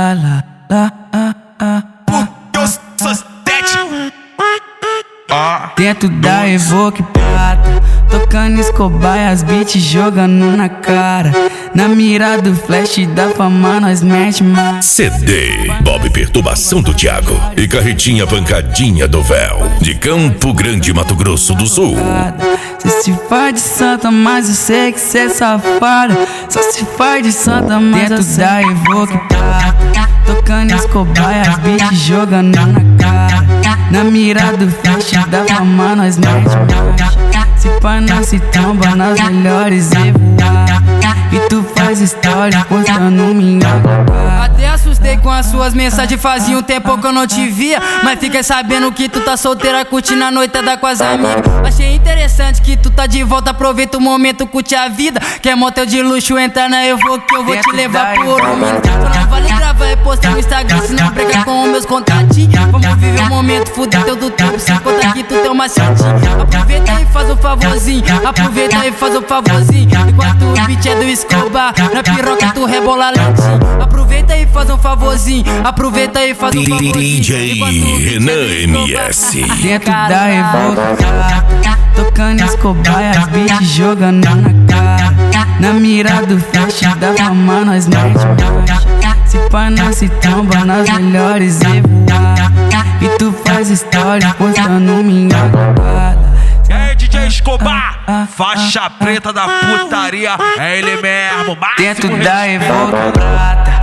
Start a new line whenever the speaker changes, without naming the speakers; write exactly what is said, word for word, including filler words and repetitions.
lá, lá, lá, ah, ah, ah. Dentro da Evoque prata, tocando Escobar e as beats jogando na cara. Na mira do flash da fama nós mete mais.
C D Bob Perturbação do Thiago e Carretinha Pancadinha do Véu, de Campo Grande, Mato Grosso do Sul.
Cê se faz de santa, mas eu sei que cê é safada. Só se faz de santa, mas dentro da Evoque prata, tocando Escobar e as beats jogando na cara. Na mira do flash da fama nós mete marcha. Se pá não se tromba nas melhores e voar. E tu faz história postando minha cara.
Até assustei com as suas mensagens, fazia um tempo que eu não te via. Mas fiquei sabendo que tu tá solteira, curtindo a noitada com as amigas. Achei interessante que tu tá de volta, aproveita o momento, curte a vida. Quer motel de luxo, entra na Evoque que eu vou te levar por um minuto. Só não vale gravar e postar no Instagram, se não brigar com os meus contatinhos. Vamos viver o momento, fuder teu do tempo, sem contar que tu tem uma macetinho. Aproveita e faz um favorzinho, aproveita e faz um favorzinho. Enquanto o beat é do Escobar, na piroca tu rebola lentinho. Aproveita e faz um favorzinho, aproveita e faz um favorzinho.
D J Renan M S.
Dentro da Evoque prata, tocando Escobar e as beats jogando na cara. Na mira do flash da fama nós mete marcha. Se pá não se tromba nas melhores e voar. E tu faz história postando minha cara.
É D J Escobar, faixa preta da putaria, é ele mesmo.
Dentro da Evoque prata,